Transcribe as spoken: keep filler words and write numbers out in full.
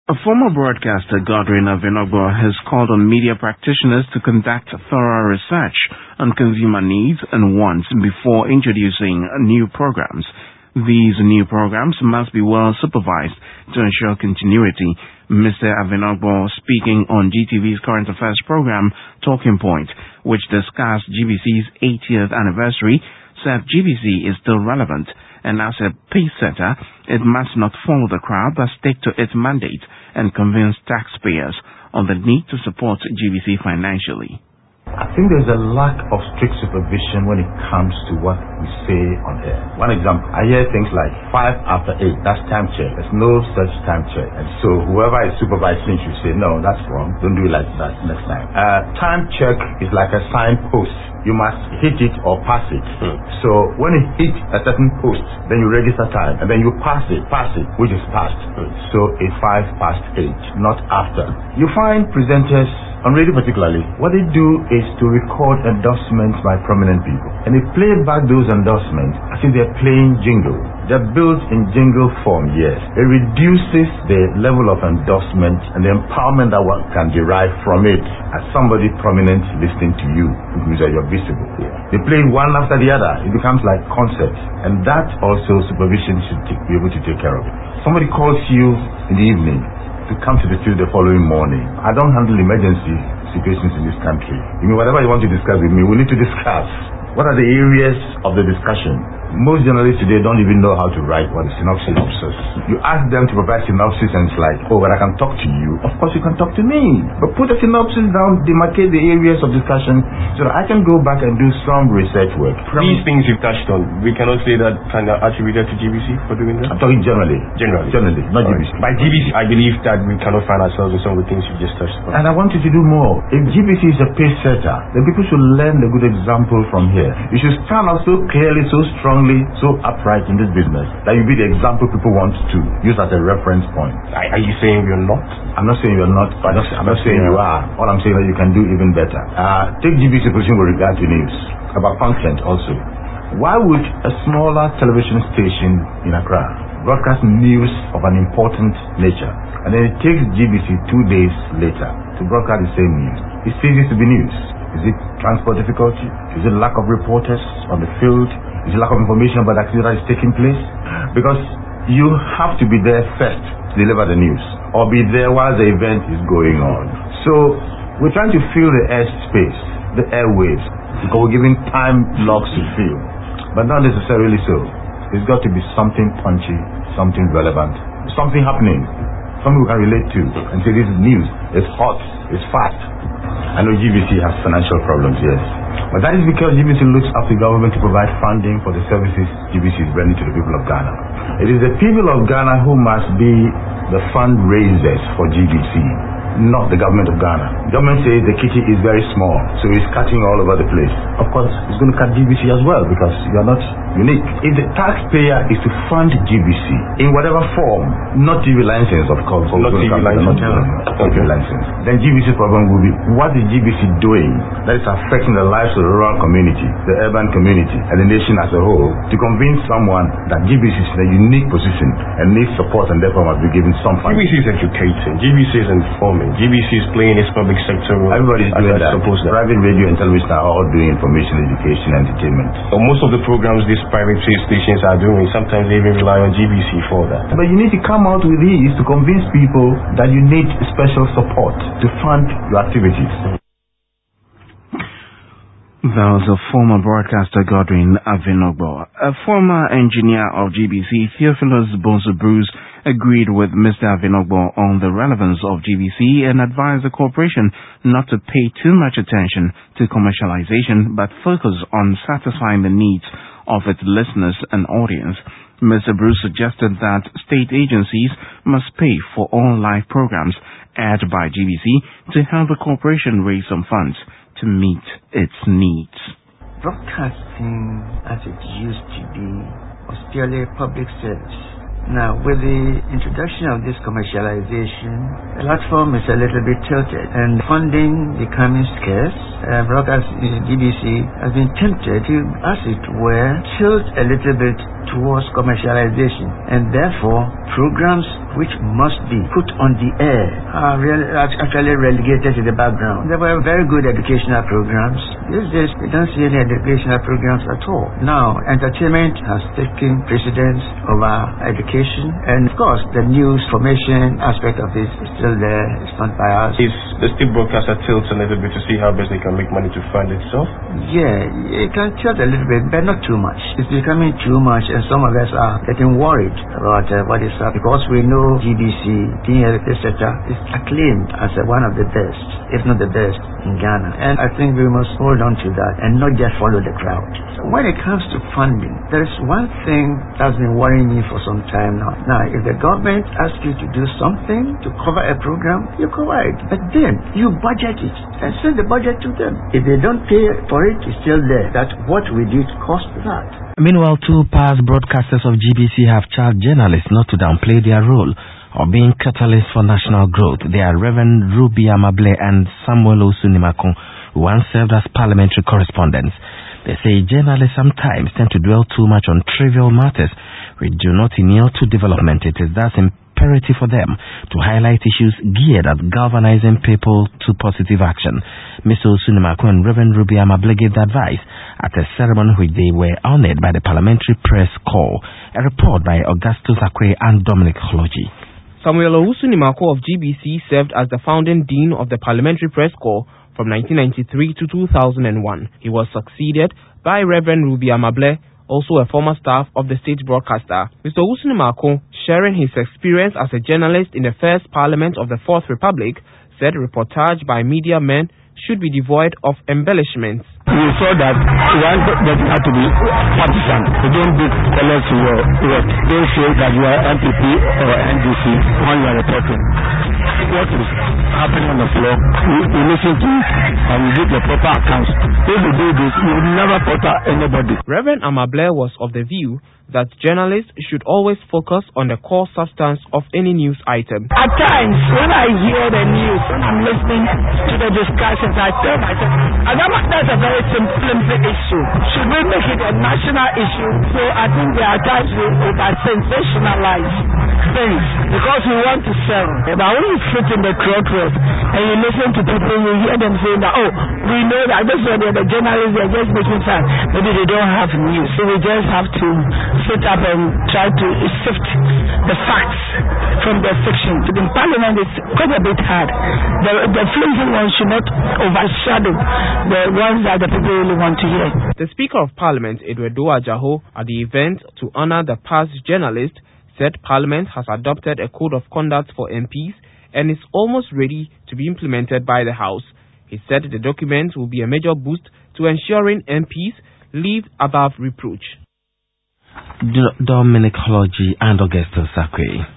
A former broadcaster, Godwin Avinogbo, has called on media practitioners to conduct thorough research on consumer needs and wants before introducing new programs. These new programs must be well supervised to ensure continuity. Mister Avinogbo, speaking on G T V's current affairs program, Talking Point, which discussed G B C's eightieth anniversary, said G B C is still relevant, and as a pace setter, it must not follow the crowd but stick to its mandate and convince taxpayers on the need to support G B C financially. I think there's a lack of strict supervision when it comes to what we say on air. One example, I hear things like five after eight, that's time check. There's no such time check. And so whoever is supervising should say, no, that's wrong. Don't do it like that next time. Uh, time check is like a signpost. You must hit it or pass it. Hmm. So when you hit a certain post, then you register time, and then you pass it, pass it, which is passed. Hmm. So it's five past eight, not after. You find presenters on radio particularly, what they do is to record endorsements by prominent people. And they play back those endorsements as if they're playing jingle. They're built in jingle form, yes. It reduces the level of endorsement and the empowerment that one can derive from it as somebody prominent listening to you, which means that you're visible. Yeah. They play one after the other. It becomes like concept. And that also supervision should t- be able to take care of it. Somebody calls you in the evening to come to the field the following morning. I don't handle emergency situations in this country. You mean, whatever you want to discuss with me, we need to discuss. What are the areas of the discussion? Most journalists today don't even know how to write what is synopsis. synopsis. You ask them to provide synopsis and it's like, oh, but I can talk to you. Of course you can talk to me. But put a synopsis down, demarcate the areas of discussion so that I can go back and do some research work. These things you've touched on, we cannot say that kind of attributed to G B C for doing that? I'm talking generally. Generally? Generally, not right. G B C. By G B C, I believe that we cannot find ourselves in some of the things you just touched on. And I want you to do more. If G B C is a pace setter, then people should learn the good example from here. You should stand out so clearly, so strongly, so upright in this business that you be the example people want to use as a reference point. Are, are you saying we're not? I'm not saying you're not. I'm not, I'm not saying you are. All I'm saying is that you can do even better. Uh, take G B C position with regard to news, about content also. Why would a smaller television station in Accra broadcast news of an important nature, and then it takes G B C two days later to broadcast the same news? It ceases to be news. Is it transport difficulty? Is it lack of reporters on the field? Is it lack of information about the activity that is taking place? Because you have to be there first to deliver the news, or be there while the event is going on. So we're trying to fill the air space, the airwaves, because we're giving time blocks to fill, but not necessarily so. It's got to be something punchy, something relevant, something happening, something we can relate to and say this is news, it's hot, it's fast. I know G B C has financial problems, yes. But that is because G B C looks up to government to provide funding for the services G B C is rendering to the people of Ghana. It is the people of Ghana who must be the fundraisers for G B C, not the government of Ghana. The government says the kitty is very small, so it's cutting all over the place. Of course, it's going to cut G B C as well because you are not unique. If the taxpayer is to fund G B C in whatever form, not T V license, of course, not T V license, not T V license, then G B C's problem will be, what is G B C doing that is affecting the lives of the rural community, the urban community, and the nation as a whole, to convince someone that G B C is in a unique position and needs support and therefore must be given some funding. G B C is educating, G B C is informing, G B C is playing its public sector role. Everybody's doing that. that. Private radio and television are all doing information, education, entertainment. So most of the programs these private stations are doing, sometimes they even rely on G B C for that. But you need to come out with these to convince people that you need special support to fund your activities. That was a former broadcaster, Godwin Avinogbo. A former engineer of G B C, Theophilus Bonsu Bruce, agreed with Mister Avinogbo on the relevance of G B C and advised the corporation not to pay too much attention to commercialization but focus on satisfying the needs of its listeners and audience. Mister Bruce suggested that state agencies must pay for all live programs aired by G B C to help the corporation raise some funds to meet its needs. Broadcasting, as it used to be, was purely a public service. Now, with the introduction of this commercialization, the platform is a little bit tilted, and funding becoming scarce. Uh, broadcast G B C has been tempted to, as it were, tilt a little bit towards commercialization, and therefore programs which must be put on the air are really actually relegated to the background. There were very good educational programs. These days, we don't see any educational programs at all. Now, entertainment has taken precedence over education, and of course, the news formation aspect of this is still there. It's not by us. Is the state broadcaster tilts a little bit to see how best they can make money to fund itself? Yeah, it can tilt a little bit, but not too much. It's becoming too much, and some of us are getting worried about uh, what is up, because we know G B C, D L, et cetera is acclaimed as uh, one of the best, if not the best, in Ghana. And I think we must hold on to that and not just follow the crowd. So when it comes to funding, there is one thing that's been worrying me for some time now. Now, if the government asks you to do something to cover a program, you cover it. But then you budget it and send the budget to them. If they don't pay for it, it's still there. That what we did cost that. Meanwhile, two past broadcasters of G B C have charged journalists not to downplay their role or being catalysts for national growth. They are Reverend Ruby Amable and Samuel Osunimako, who once served as parliamentary correspondents. They say journalists sometimes tend to dwell too much on trivial matters which do not inure to development. It is thus imperative for them to highlight issues geared at galvanizing people to positive action. Mister Osunimako and Reverend Ruby Amable gave the advice at a ceremony which they were honored by the Parliamentary Press Corps. A report by Augustus Akwe and Dominic Khloji. Samuel Osunimako of G B C served as the founding dean of the Parliamentary Press Corps from nineteen ninety-three to two thousand one. He was succeeded by Reverend Ruby Amable, also a former staff of the state broadcaster. Mister Osunimako, sharing his experience as a journalist in the first Parliament of the Fourth Republic, said reportage by media men should be devoid of embellishments. We saw that one doesn't have to be partisan. You don't do colors to your work. Don't say that you are M P P or N D C when you are reporting. What is happening on the floor, we, we listen to it and we give the proper accounts. If we do this, we will never porter anybody. Reverend Amable was of the view that journalists should always focus on the core substance of any news item. At times, when I hear the news, when I'm listening to the discussions, I tell myself, that's a very simple issue. Should we make it a national issue? So I think there are times we over-sensationalize things because we want to sell. But when you sit in the crossroads and you listen to people, you hear them saying that, oh, we know that this one, the journalists, they're just making fun. Maybe they don't have news. So we just have to sit up and try to sift the facts from the fiction. In Parliament, it's quite a bit hard. The, the flimsy ones should not overshadow the ones that the people really want to hear. The Speaker of Parliament, Edwardo Ajaho, at the event to honor the past journalist, said Parliament has adopted a code of conduct for M Ps and is almost ready to be implemented by the House. He said the document will be a major boost to ensuring M Ps live above reproach. Dominic Khloji and Augustus Akwe.